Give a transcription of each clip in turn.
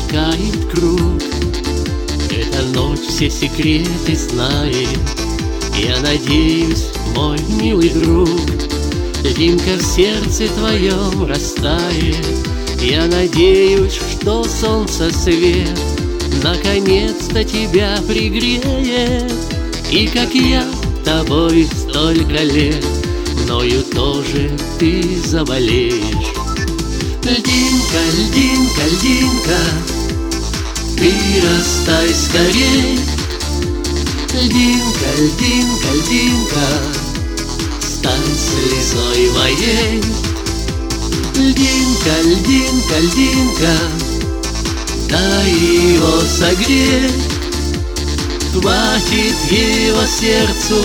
замыкает круг. Эта ночь все секреты знает. Я надеюсь, мой милый друг, льдинка в сердце твоем растает. Я надеюсь, что солнце свет наконец-то тебя пригреет. И как я тобой столько лет, мною тоже ты заболеешь. Льдинка, льдинка, льдинка, ты растай скорей. Льдинка, льдинка, льдинка, стань слезой моей. Льдинка, льдинка, льдинка, дай его согреть. Хватит его сердцу,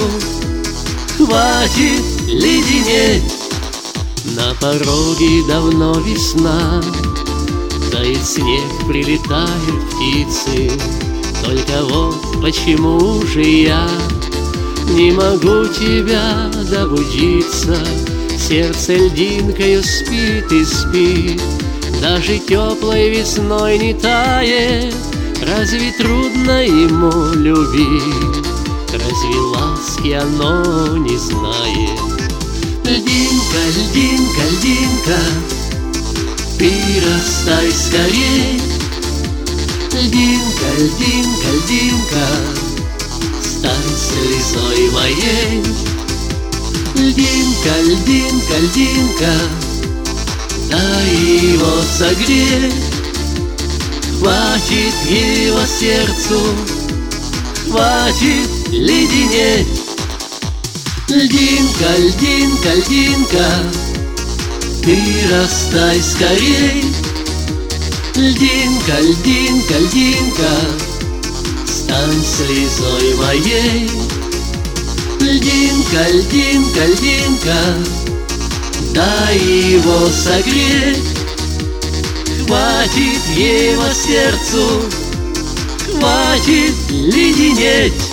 хватит леденеть. На пороге давно весна, тает снег, прилетают птицы. Только вот почему же я не могу тебя добудиться? Сердце льдинкою спит и спит, даже теплой весной не тает. Разве трудно ему любить? Разве ласки оно не знает? Льдинка, льдинка, льдинка, ты растай скорей. Льдинка, льдинка, льдинка, стань слезой моей. Льдинка, льдинка, льдинка, дай его согреть. Хватит его сердцу, хватит леденеть. Льдинка, льдинка, льдинка, ты растай скорей. Льдинка, льдинка, льдинка, стань слезой моей. Льдинка, льдинка, льдинка, дай его согреть. Хватит его сердцу, хватит леденеть.